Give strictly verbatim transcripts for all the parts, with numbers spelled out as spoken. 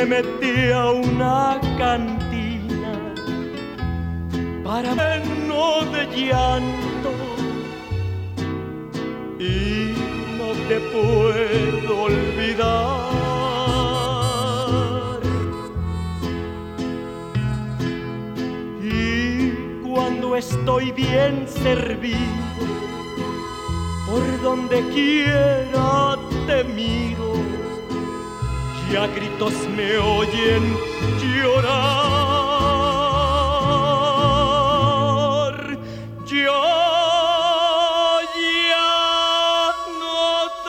metí a una cantina para lleno de llanto y no te puedo olvidar. Y cuando estoy bien servido, por donde quiera te miro, y a gritos me oyen llorar. Yo ya no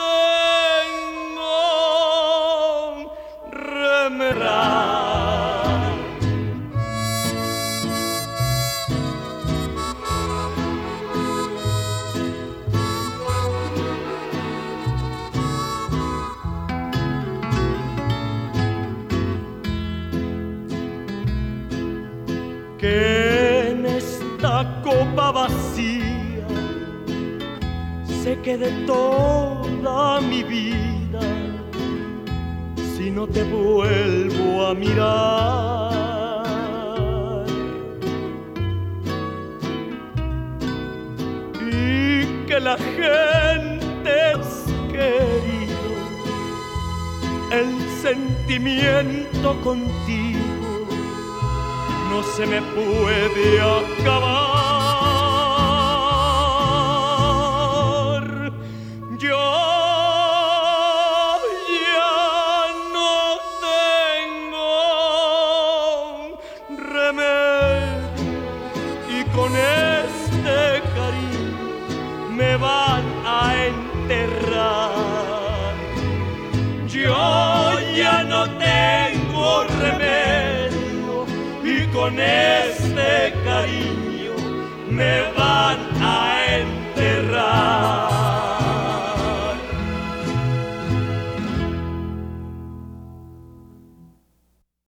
tengo remedio. Que en esta copa vacía se quede toda mi vida si no te vuelvo a mirar. Y que la gente es querido, el sentimiento contigo no se me puede acabar. Yo ya no tengo remedio y con este cariño me van a enterrar. Yo ya no tengo remedio y con este cariño